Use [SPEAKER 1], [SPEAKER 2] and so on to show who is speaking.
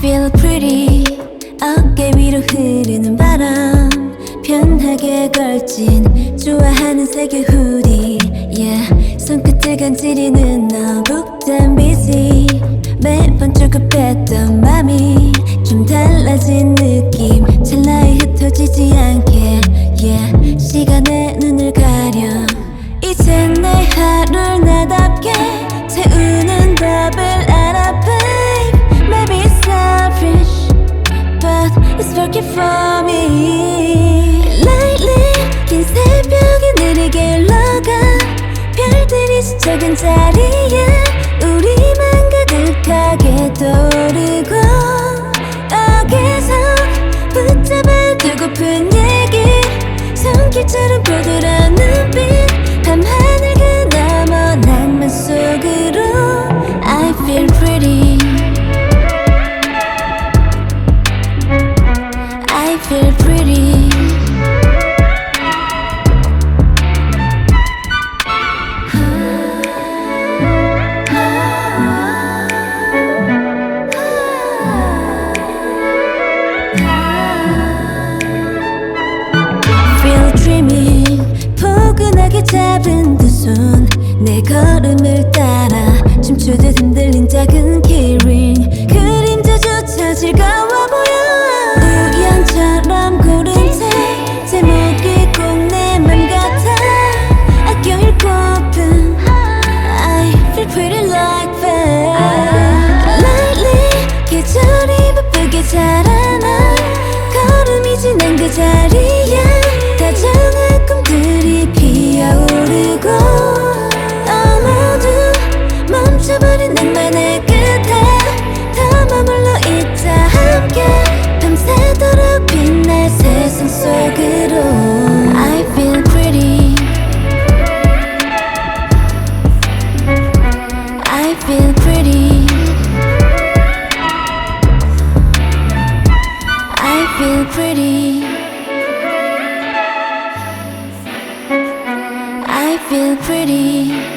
[SPEAKER 1] feel pretty. 어깨 위로 흐르는 바람, 편하게 걸친 좋아하는 색의 후디. Yeah, 손끝을 간지리는 너 북단 busy. 매번 조급했던 맘이 좀 달라진 느낌. 찰나에 흩어지지 않게. Yeah, 시간에 눈을 가려. 이젠 내 하루를 나답게 채우는 법을 알아 babe. Maybe it's selfish but it's working for me. Lightly 긴 새벽에 느리게 흘러가 별들이 스쳐간 자리에 우리만 가득하게 떠오르고 어깨서 붙잡아 두고픈 얘기 손길처럼 부드러운 눈빛 밤하늘 그 너머 낭만 속으로 I feel pretty. I feel pretty. Feel dreamy. 포근하게 잡은 두 손 내 걸음을 따라 춤추듯 흔들린 작은 키링. 그림자조차 즐거워 보여. 우연처럼 고른 책 제목이 꼭 내 맘 같아. 아껴 읽고픈 I feel pretty like that. Lightly 계절이 바쁘게 자라나 걸음이 지난 그 자리에 다정한 꿈들이 피어오르고 모두 멈춰버린 낭만의 끝에 더 머물러 있자 함께 밤새도록 빛날 세상 속으로 I feel pretty. I feel pretty. I feel pretty. I feel pretty.